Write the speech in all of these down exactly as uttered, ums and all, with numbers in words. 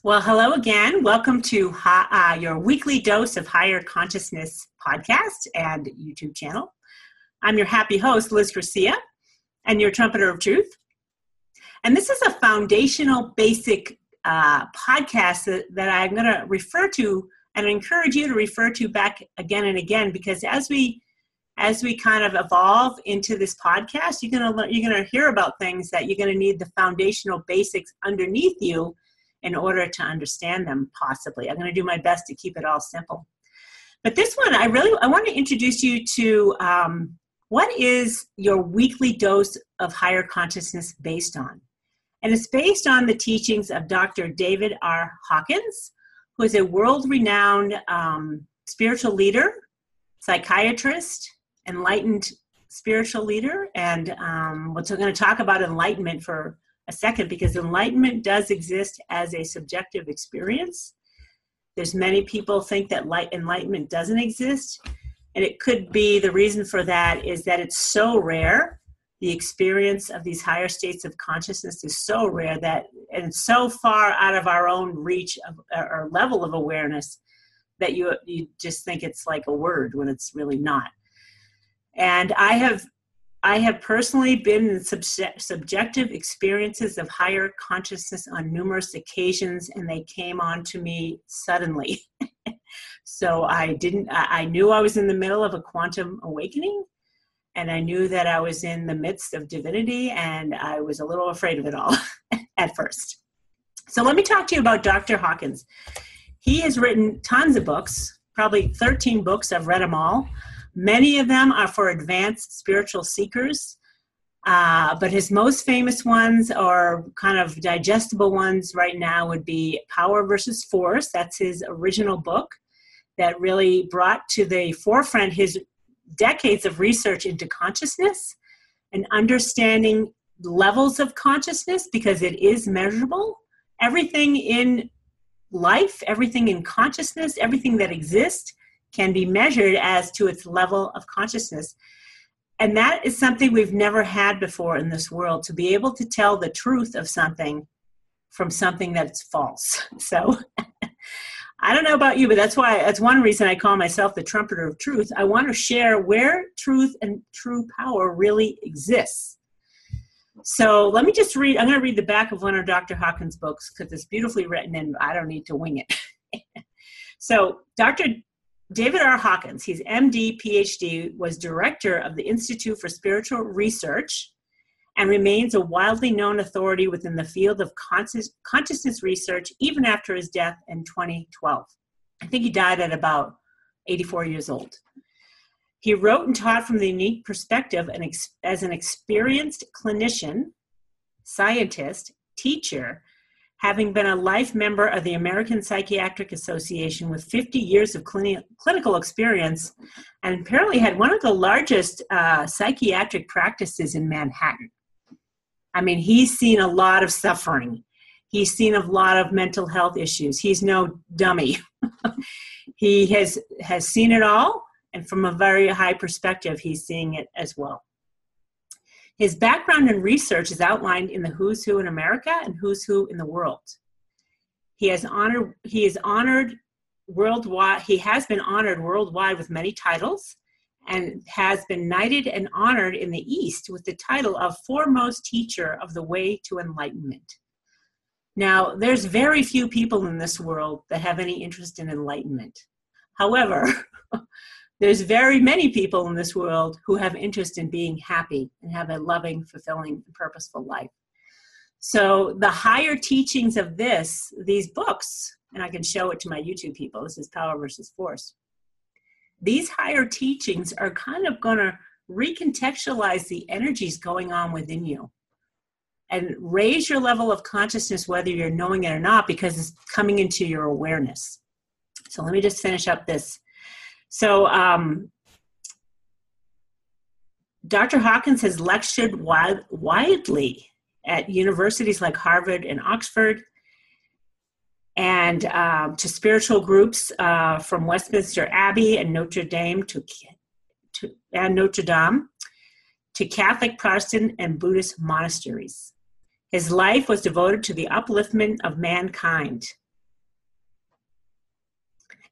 Well, hello again. Welcome to uh, your weekly dose of higher consciousness podcast and YouTube channel. I'm your happy host, Liz Garcia, and your trumpeter of truth. And this is a foundational, basic uh, podcast that, that I'm going to refer to and encourage you to refer to back again and again, because as we as we kind of evolve into this podcast, you're going to learn, you're going to hear about things that you're going to need the foundational basics underneath you in order to understand them, possibly. I'm going to do my best to keep it all simple. But this one, I really, I want to introduce you to um, what is your weekly dose of higher consciousness based on? And it's based on the teachings of Doctor David R. Hawkins, who is a world-renowned um, spiritual leader, psychiatrist, enlightened spiritual leader. And um, we're going to talk about enlightenment for a second, because enlightenment does exist as a subjective experience. There's many people think that light enlightenment doesn't exist, and it could be the reason for that is that it's so rare. The experience of these higher states of consciousness is so rare that, and so far out of our own reach of or level of awareness, that you you just think it's like a word when it's really not. And I have I have personally been in subje- subjective experiences of higher consciousness on numerous occasions, and they came on to me suddenly. So I didn't, I, I knew I was in the middle of a quantum awakening, and I knew that I was in the midst of divinity, and I was a little afraid of it all at first. So let me talk to you about Doctor Hawkins. He has written tons of books, probably thirteen books. I've read them all. Many of them are for advanced spiritual seekers, uh, but his most famous ones, or kind of digestible ones right now, would be Power versus Force. That's his original book that really brought to the forefront his decades of research into consciousness and understanding levels of consciousness, because it is measurable. Everything in life, everything in consciousness, everything that exists can be measured as to its level of consciousness. And that is something we've never had before in this world, to be able to tell the truth of something from something that's false. So I don't know about you, but that's why, that's one reason I call myself the trumpeter of truth. I want to share where truth and true power really exists. So let me just read, I'm going to read the back of one of Doctor Hawkins' books, because it's beautifully written and I don't need to wing it. So Doctor David R. Hawkins, he's M D, P H D, was director of the Institute for Spiritual Research and remains a widely known authority within the field of conscious, consciousness research even after his death in twenty twelve. I think he died at about eighty-four years old. He wrote and taught from the unique perspective and ex, as an experienced clinician, scientist, teacher, having been a life member of the American Psychiatric Association with fifty years of clini- clinical experience, and apparently had one of the largest uh, psychiatric practices in Manhattan. I mean, he's seen a lot of suffering. He's seen a lot of mental health issues. He's no dummy. He has, has seen it all, and from a very high perspective, he's seeing it as well. His background in research is outlined in the Who's Who in America and Who's Who in the World. He has honored, he is honored worldwide, he has been honored worldwide with many titles, and has been knighted and honored in the East with the title of Foremost Teacher of the Way to Enlightenment. Now, there's very few people in this world that have any interest in enlightenment. However, there's very many people in this world who have interest in being happy and have a loving, fulfilling, and purposeful life. So the higher teachings of this, these books, and I can show it to my YouTube people, this is Power versus Force. These higher teachings are kind of going to recontextualize the energies going on within you and raise your level of consciousness, whether you're knowing it or not, because it's coming into your awareness. So let me just finish up this. So um, Doctor Hawkins has lectured wide, widely at universities like Harvard and Oxford, and um, to spiritual groups uh, from Westminster Abbey and Notre Dame to, to and Notre Dame to Catholic, Protestant, and Buddhist monasteries. His life was devoted to the upliftment of mankind,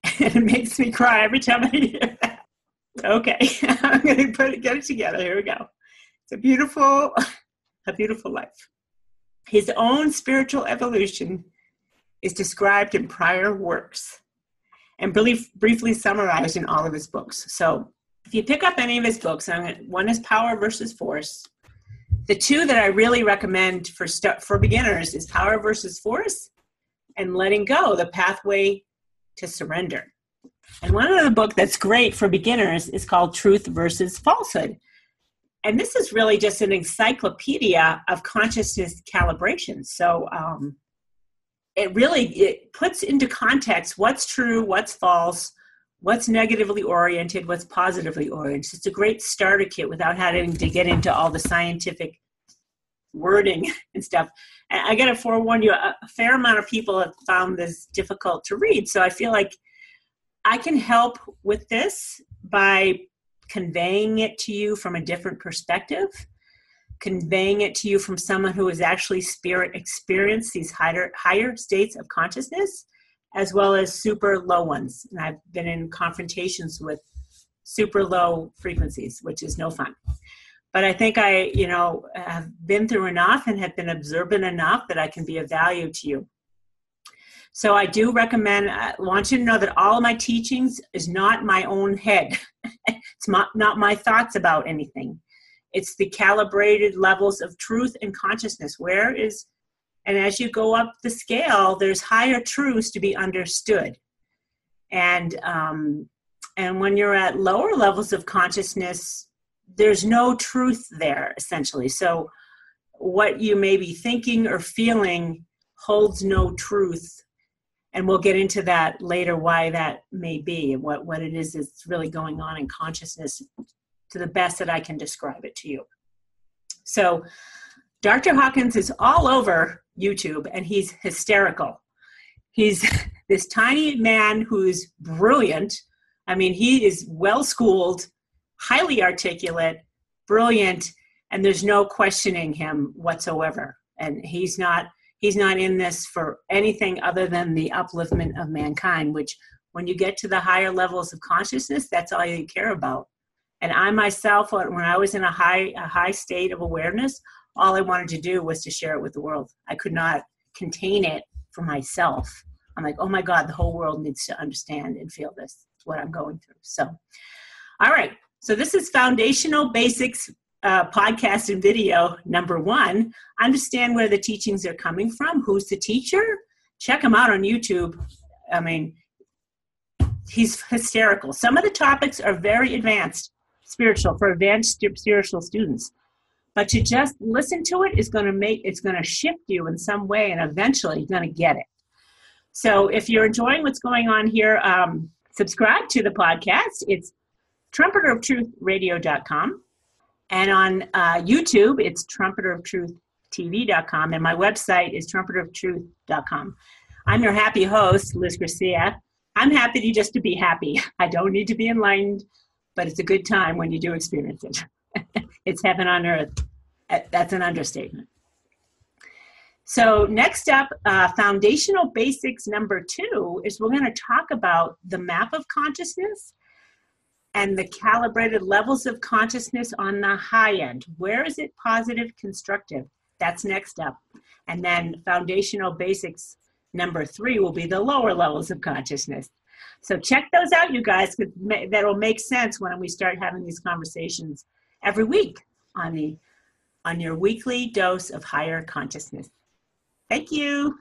And it makes me cry every time I hear that. Okay, I'm going to put it, get it together. Here we go. It's a beautiful, a beautiful life. His own spiritual evolution is described in prior works and brief, briefly summarized in all of his books. So if you pick up any of his books, one is Power versus Force. The two that I really recommend for st- for beginners is Power versus Force and Letting Go, The Pathway to Surrender. And one of the book that's great for beginners is called Truth versus Falsehood. And this is really just an encyclopedia of consciousness calibration. So um, it really it puts into context what's true, what's false, what's negatively oriented, what's positively oriented. It's a great starter kit without having to get into all the scientific wording and stuff. And I got to forewarn you, a fair amount of people have found this difficult to read. So I feel like I can help with this by conveying it to you from a different perspective, conveying it to you from someone who has actually spirit experienced these higher, higher states of consciousness, as well as super low ones. And I've been in confrontations with super low frequencies, which is no fun. But I think I, you know, have been through enough and have been observant enough that I can be of value to you. So I do recommend, I want you to know that all of my teachings is not my own head. It's not, not my thoughts about anything. It's the calibrated levels of truth and consciousness. Where is, and as you go up the scale, there's higher truths to be understood. And, um, and when you're at lower levels of consciousness, there's no truth there, essentially. So what you may be thinking or feeling holds no truth. And we'll get into that later, why that may be and what, what it is that's really going on in consciousness to the best that I can describe it to you. So Doctor Hawkins is all over YouTube, and he's hysterical. He's this tiny man who's brilliant. I mean, he is well-schooled, highly articulate, brilliant, and there's no questioning him whatsoever. And he's not he's not in this for anything other than the upliftment of mankind, which when you get to the higher levels of consciousness, that's all you care about. And I myself, when I was in a high a high state of awareness, all I wanted to do was to share it with the world. I could not contain it for myself. I'm like, oh my God, the whole world needs to understand and feel this. It's what I'm going through. So, all right. So this is Foundational Basics uh, podcast and video number one. Understand where the teachings are coming from. Who's the teacher? Check him out on YouTube. I mean, he's hysterical. Some of the topics are very advanced spiritual for advanced spiritual students. But to just listen to it is going to make, it's going to shift you in some way, and eventually you're going to get it. So if you're enjoying what's going on here, um, subscribe to the podcast. It's trumpeter of truth radio dot com. And on uh, YouTube, it's trumpeter of truth T V dot com. And my website is trumpeter of truth dot com. I'm your happy host, Liz Garcia. I'm happy to just to be happy. I don't need to be enlightened, but it's a good time when you do experience it. It's heaven on earth. That's an understatement. So next up, uh, foundational basics number two is we're going to talk about the map of consciousness and the calibrated levels of consciousness on the high end. Where is it positive, constructive? That's next up. And then foundational basics number three will be the lower levels of consciousness. So check those out, you guys, because that'll make sense when we start having these conversations every week on the on your weekly dose of higher consciousness. Thank you.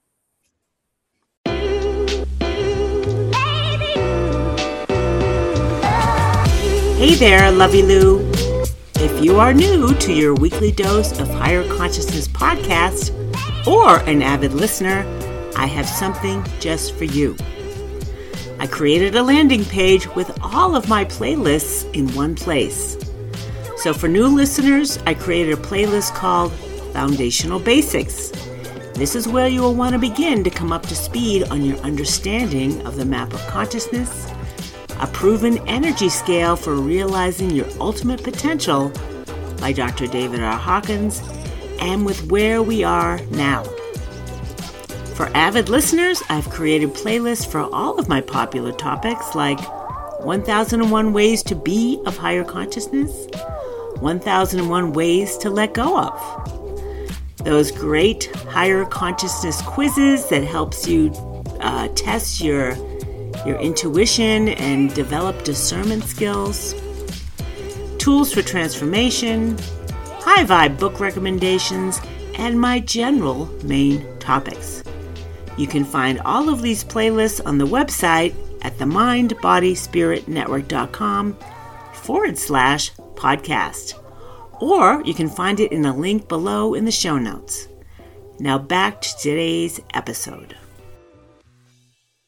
Hey there, Lovey Lou. If you are new to your weekly dose of higher consciousness podcast or an avid listener, I have something just for you. I created a landing page with all of my playlists in one place. So for new listeners, I created a playlist called Foundational Basics. This is where you will want to begin to come up to speed on your understanding of the map of consciousness, a proven energy scale for realizing your ultimate potential by Doctor David R. Hawkins, and with where we are now. For avid listeners, I've created playlists for all of my popular topics like one thousand one Ways to Be of Higher Consciousness, one thousand one Ways to Let Go of. Those great higher consciousness quizzes that helps you uh, test your, your intuition and develop discernment skills. Tools for transformation, high vibe book recommendations, and my general main topics. You can find all of these playlists on the website at the mind body spirit network dot com forward slash podcast. Or you can find it in a link below in the show notes. Now back to today's episode.